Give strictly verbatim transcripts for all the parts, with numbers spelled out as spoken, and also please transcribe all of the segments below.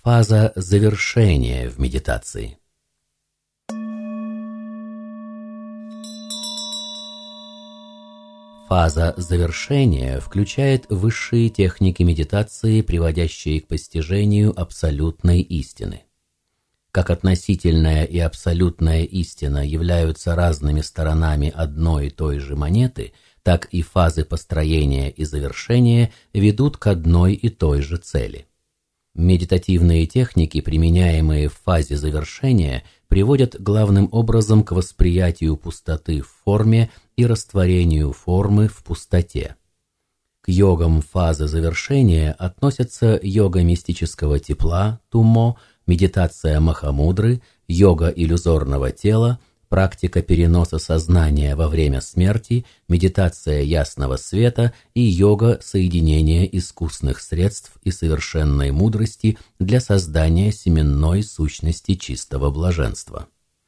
Фаза завершения в медитации. Фаза завершения включает высшие техники медитации, приводящие к постижению абсолютной истины. Как относительная и абсолютная истина являются разными сторонами одной и той же монеты, так и фазы построения и завершения ведут к одной и той же цели. Медитативные техники, применяемые в фазе завершения, приводят главным образом к восприятию пустоты в форме и растворению формы в пустоте. К йогам фазы завершения относятся йога мистического тепла, тумо, медитация Махамудры, йога иллюзорного тела, практика переноса сознания во время смерти, медитация ясного света и йога соединения искусных средств и совершенной мудрости для создания семенной сущности чистого блаженства.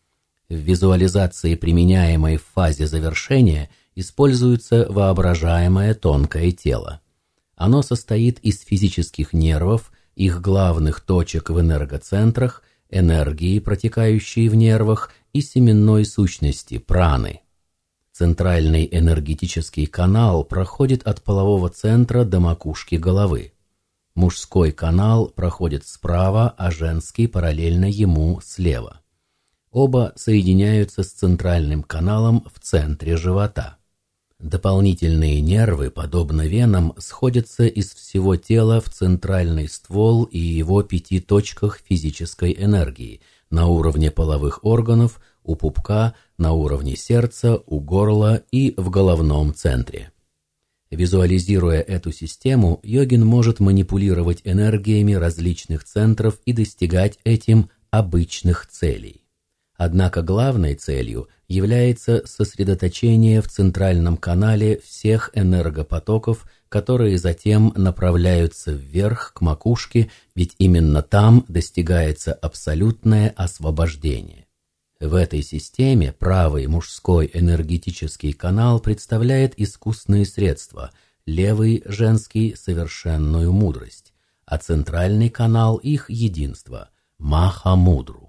В визуализации, применяемой в фазе завершения, используется воображаемое тонкое тело. Оно состоит из физических нервов, их главных точек в энергоцентрах, энергии, протекающей в нервах, и семенной сущности праны. Центральный энергетический канал проходит от полового центра до макушки головы. Мужской канал проходит справа, а женский параллельно ему слева. Оба соединяются с центральным каналом в центре живота. Дополнительные нервы, подобно венам, сходятся из всего тела в центральный ствол и его пяти точках физической энергии, на уровне половых органов, у пупка, на уровне сердца, у горла и в головном центре. Визуализируя эту систему, йогин может манипулировать энергиями различных центров и достигать этим обычных целей. Однако главной целью является сосредоточение в центральном канале всех энергопотоков, которые затем направляются вверх к макушке, ведь именно там достигается абсолютное освобождение. В этой системе правый мужской энергетический канал представляет искусные средства, левый женский – совершенную мудрость, а центральный канал – их единство – Махамудру.